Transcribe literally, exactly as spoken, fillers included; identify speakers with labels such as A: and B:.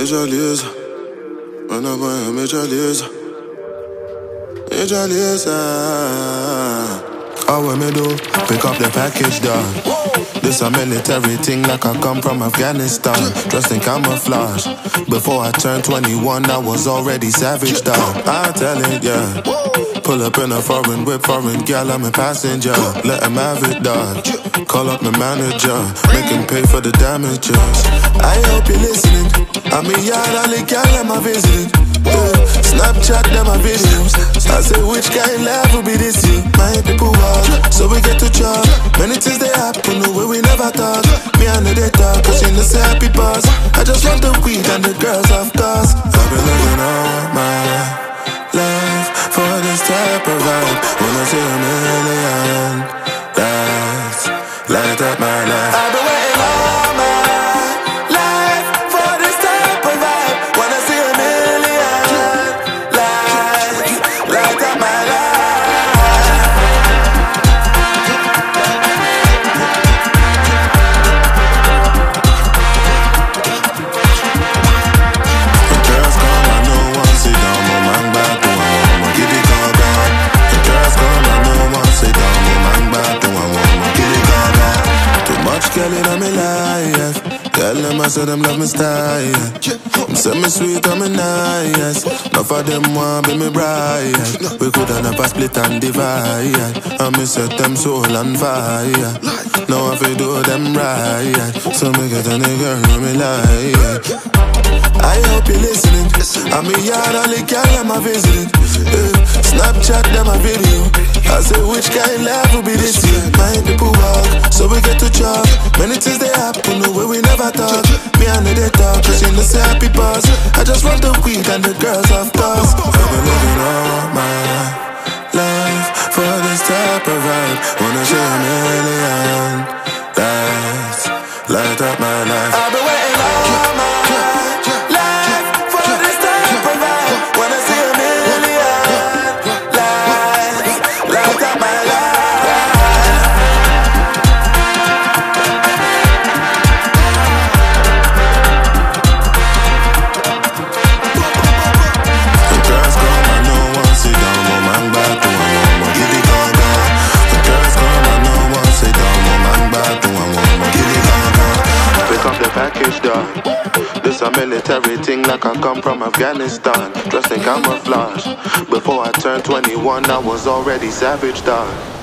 A: Major Lazer. When I buy a Major Lazer. Major Lazer. How me do? Pick up the package, dog. This a military thing like I come from Afghanistan. Dressed in camouflage. Before I turned twenty-one, I was already savage, dog. I tell it, yeah. Pull up in a foreign whip, foreign gal, I'm a passenger. Let him have it, dog. Call up my manager, make him pay for the damages. I hope you're listening. I'm a yard, all the gal am I visiting. Yeah. Snapchat them my videos. I say which kind life will be this year? My people walk, so we get to chop. Many things they happen the way we never thought. Me and the talk, cause you know say happy boss. I just want the weed and the girls of course. I've been living all my life for this type of vibe. When I see a million lights light up my life, I've been waiting all my life for this type of vibe. When I see a million lights light up my life. The girls come, I know one sit down, my man back to one woman, give it all back. The girls come, I know one sit down, my man back to one woman, give it all back. Too much girl in my life. Tell them I said them love me style. I'm semi sweet, I'm a nice. Enough of them want be me bride. We coulda never split and divide. I me set them soul on fire. Now I feel do them right. So me get a nigga who me like. I hope you're listening. I'm a yard, all the gal am I visiting. Yeah. Snapchat them a video. I say which kind life will be this year? My people walk, so we get to chop. Many things they happen the way we never thought. Me and the talk, cause you know say happy boss. I just want the weed and the girls of course. I've been living all my life for this type of vibe. Wanna see a million lights light up my life. I've been waiting all my life for this type of vibe. Wanna see a million lights light up my life. The girls come, I know one sit down, my man back to one woman, give it all back. The girls come, I know one sit down, my man back to one woman, give it all back. Pick up the package, dog. This a military thing like I come from Afghanistan. Dressed in camouflage. Before I turned twenty-one, I was already savage, dog.